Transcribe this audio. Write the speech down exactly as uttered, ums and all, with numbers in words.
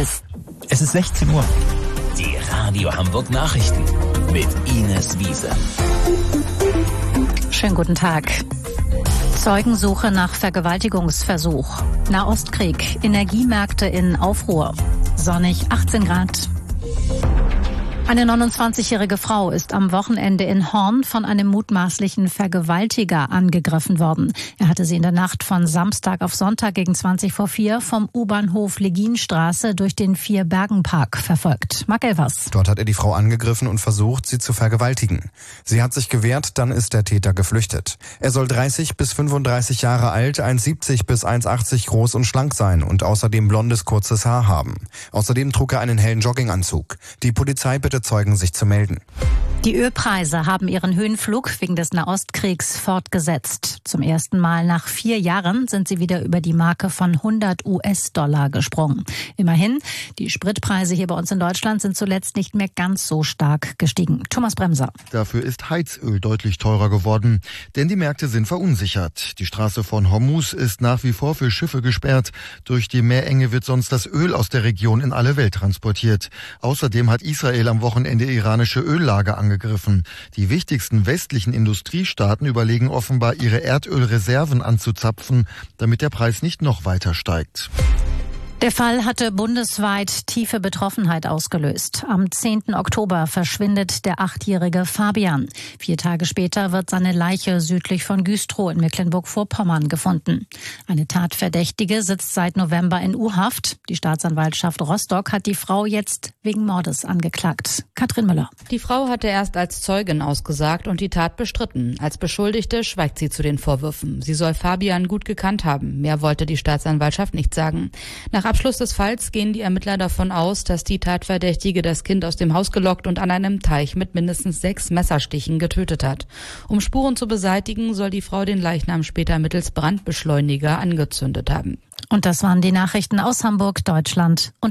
ist. Es ist sechzehn Uhr. Die Radio Hamburg Nachrichten mit Ines Wiese. Schönen guten Tag. Zeugensuche nach Vergewaltigungsversuch. Nahostkrieg. Energiemärkte in Aufruhr. Sonnig achtzehn Grad. Eine neunundzwanzigjährige Frau ist am Wochenende in Horn von einem mutmaßlichen Vergewaltiger angegriffen worden. Er hatte sie in der Nacht von Samstag auf Sonntag gegen zwanzig vor vier vom U-Bahnhof Leginstraße durch den Vierbergenpark verfolgt. Marc Elvers. Dort hat er die Frau angegriffen und versucht, sie zu vergewaltigen. Sie hat sich gewehrt, dann ist der Täter geflüchtet. Er soll dreißig bis fünfunddreißig Jahre alt, eins siebzig bis eins achtzig groß und schlank sein und außerdem blondes, kurzes Haar haben. Außerdem trug er einen hellen Jogginganzug. Die Polizei bittet Zeugen, sich zu melden. Die Ölpreise haben ihren Höhenflug wegen des Nahostkriegs fortgesetzt. Zum ersten Mal nach vier Jahren sind sie wieder über die Marke von hundert US-Dollar gesprungen. Immerhin, die Spritpreise hier bei uns in Deutschland sind zuletzt nicht mehr ganz so stark gestiegen. Thomas Bremser. Dafür ist Heizöl deutlich teurer geworden, denn die Märkte sind verunsichert. Die Straße von Hormuz ist nach wie vor für Schiffe gesperrt. Durch die Meerenge wird sonst das Öl aus der Region in alle Welt transportiert. Außerdem hat Israel am Wochenende iranische Öllager angegriffen. Die wichtigsten westlichen Industriestaaten überlegen offenbar, ihre Erdölreserven anzuzapfen, damit der Preis nicht noch weiter steigt. Der Fall hatte bundesweit tiefe Betroffenheit ausgelöst. Am zehnten Oktober verschwindet der achtjährige Fabian. Vier Tage später wird seine Leiche südlich von Güstrow in Mecklenburg-Vorpommern gefunden. Eine Tatverdächtige sitzt seit November in U-Haft. Die Staatsanwaltschaft Rostock hat die Frau jetzt wegen Mordes angeklagt. Katrin Müller. Die Frau hatte erst als Zeugin ausgesagt und die Tat bestritten. Als Beschuldigte schweigt sie zu den Vorwürfen. Sie soll Fabian gut gekannt haben. Mehr wollte die Staatsanwaltschaft nicht sagen. Nach Abschluss des Falls gehen die Ermittler davon aus, dass die Tatverdächtige das Kind aus dem Haus gelockt und an einem Teich mit mindestens sechs Messerstichen getötet hat. Um Spuren zu beseitigen, soll die Frau den Leichnam später mittels Brandbeschleuniger angezündet haben. Und das waren die Nachrichten aus Hamburg, Deutschland und